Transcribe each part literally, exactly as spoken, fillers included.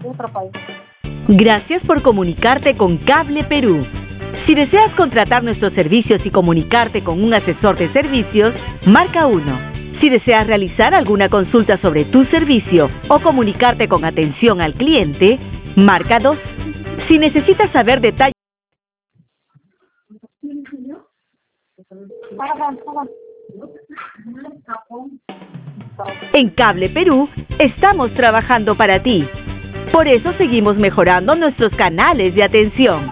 otro país. Gracias por comunicarte con Cable Perú. Si deseas contratar nuestros servicios y comunicarte con un asesor de servicios, marca uno. Si deseas realizar alguna consulta sobre tu servicio o comunicarte con atención al cliente, marca dos. Si necesitas saber detalles en Cable Perú, estamos trabajando para ti. Por eso seguimos mejorando nuestros canales de atención.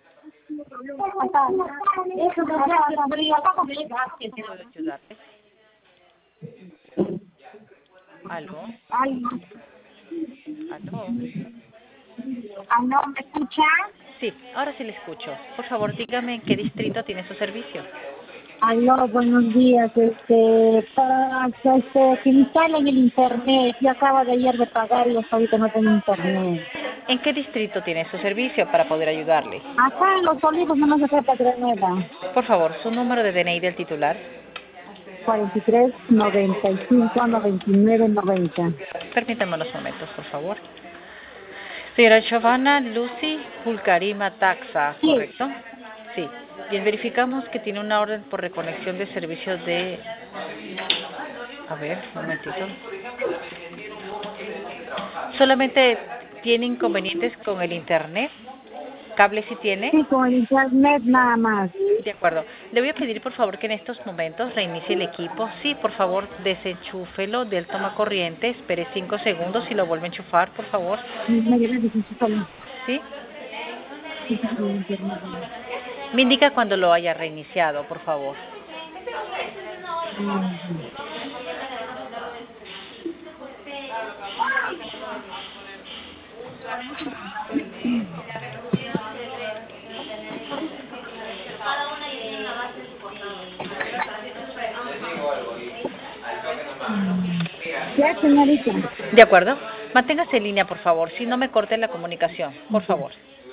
¿Aló? Aló. ¿Aló? ¿Aló? ¿Me escucha? Sí, ahora sí le escucho. Por favor, dígame en qué distrito tiene su servicio. Aló, buenos días. Este, para este, que me instalen el internet. Yo acabo de ayer de pagar y hasta ahorita no tengo internet. ¿En qué distrito tiene su servicio para poder ayudarle? Acá en Los Olivos no me sé Patria Nueva. Por favor, su número de D N I del titular. cuarenta y tres, noventa y cinco, noventa y nueve, noventa. Permítame unos momentos, por favor. Señora Giovanna Lucy Pulcarima Taxa, Sí. ¿correcto? Sí. Bien, verificamos que tiene una orden por reconexión de servicios de... A ver, un momentito. ¿Solamente tiene inconvenientes con el internet? ¿Cable sí tiene? Sí, con el internet nada más. De acuerdo. Le voy a pedir, por favor, que en estos momentos reinicie el equipo. Sí, por favor, desenchúfelo del toma corriente. Espere cinco segundos y lo vuelve a enchufar, por favor. Me llevé de Chichipalí. ¿Sí? Sí, sí, con el internet. Me indica cuando lo haya reiniciado, por favor. Ya, señorita. De acuerdo. Manténgase en línea, por favor. Si no me corte la comunicación, por favor.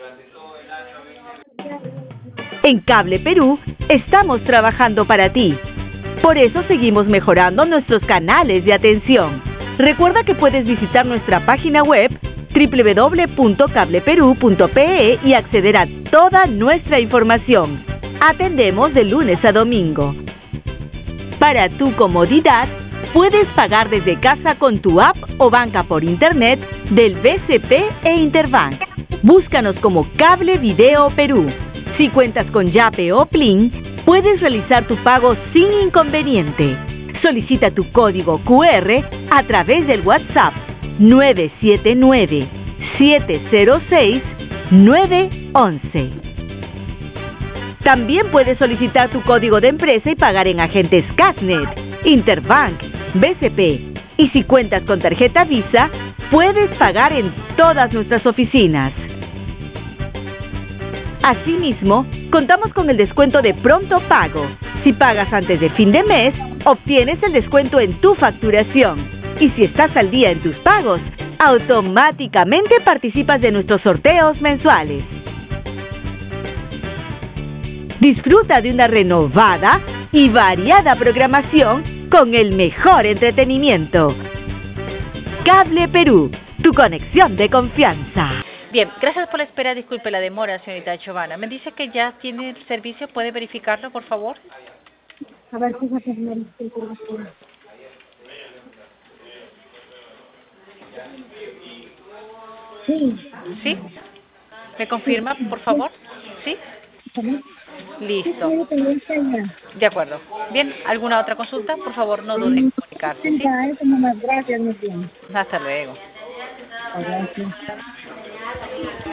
En Cable Perú, estamos trabajando para ti. Por eso seguimos mejorando nuestros canales de atención. Recuerda que puedes visitar nuestra página web doble u doble u doble u punto cable perú punto pe e y acceder a toda nuestra información. Atendemos de lunes a domingo. Para tu comodidad, puedes pagar desde casa con tu app o banca por internet del B C P e Interbank. Búscanos como Cable Video Perú. Si cuentas con Yape o Plin, puedes realizar tu pago sin inconveniente. Solicita tu código cu erre a través del WhatsApp nueve siete nueve, siete cero seis, nueve once. También puedes solicitar tu código de empresa y pagar en agentes Casnet, Interbank, B C P. Y si cuentas con tarjeta Visa, puedes pagar en todas nuestras oficinas. Asimismo, contamos con el descuento de pronto pago. Si pagas antes de fin de mes, obtienes el descuento en tu facturación. Y si estás al día en tus pagos, automáticamente participas de nuestros sorteos mensuales. Disfruta de una renovada y variada programación con el mejor entretenimiento. Cable Perú, tu conexión de confianza. Bien, gracias por la espera. Disculpe la demora, señorita Giovanna. Me dice que ya tiene el servicio. ¿Puede verificarlo, por favor? A ver, fíjate, señorita. Sí. ¿Sí? ¿Me confirma, por favor? ¿Sí? Listo. De acuerdo. Bien, ¿alguna otra consulta? Por favor, no duden en comunicarse. ¿Sí? Gracias, muy bien. Hasta luego. Gracias.